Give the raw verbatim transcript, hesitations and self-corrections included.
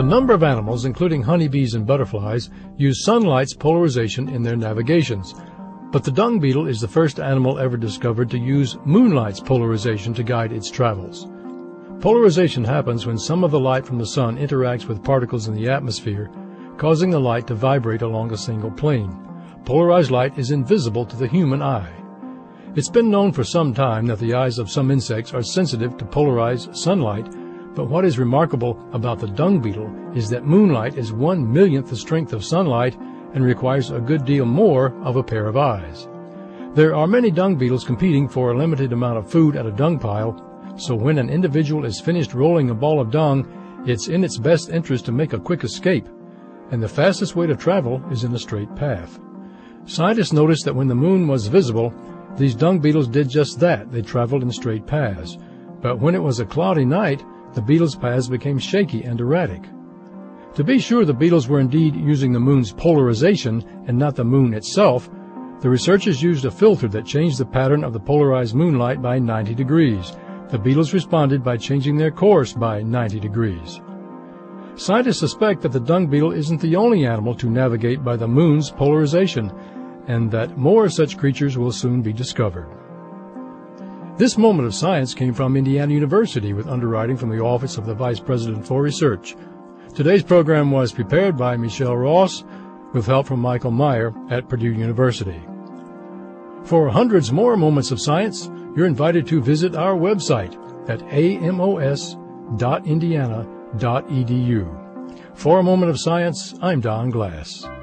A number of animals, including honeybees and butterflies, use sunlight's polarization in their navigations. But the dung beetle is the first animal ever discovered to use moonlight's polarization to guide its travels. Polarization happens when some of the light from the sun interacts with particles in the atmosphere, causing the light to vibrate along a single plane. Polarized light is invisible to the human eye. It's been known for some time that the eyes of some insects are sensitive to polarized sunlight, but what is remarkable about the dung beetle is that moonlight is one millionth the strength of sunlight and requires a good deal more of a pair of eyes. There are many dung beetles competing for a limited amount of food at a dung pile, so when an individual is finished rolling a ball of dung, it's in its best interest to make a quick escape, and the fastest way to travel is in a straight path. Scientists noticed that when the moon was visible, these dung beetles did just that. They traveled in straight paths. But when it was a cloudy night, the beetles' paths became shaky and erratic. To be sure the beetles were indeed using the moon's polarization and not the moon itself, the researchers used a filter that changed the pattern of the polarized moonlight by ninety degrees. The beetles responded by changing their course by ninety degrees. Scientists suspect that the dung beetle isn't the only animal to navigate by the moon's polarization, and that more such creatures will soon be discovered. This moment of science came from Indiana University with underwriting from the Office of the Vice President for Research. Today's program was prepared by Michelle Ross with help from Michael Meyer at Purdue University. For hundreds more moments of science, you're invited to visit our website at amos dot indiana dot edu. For a Moment of Science, I'm Don Glass.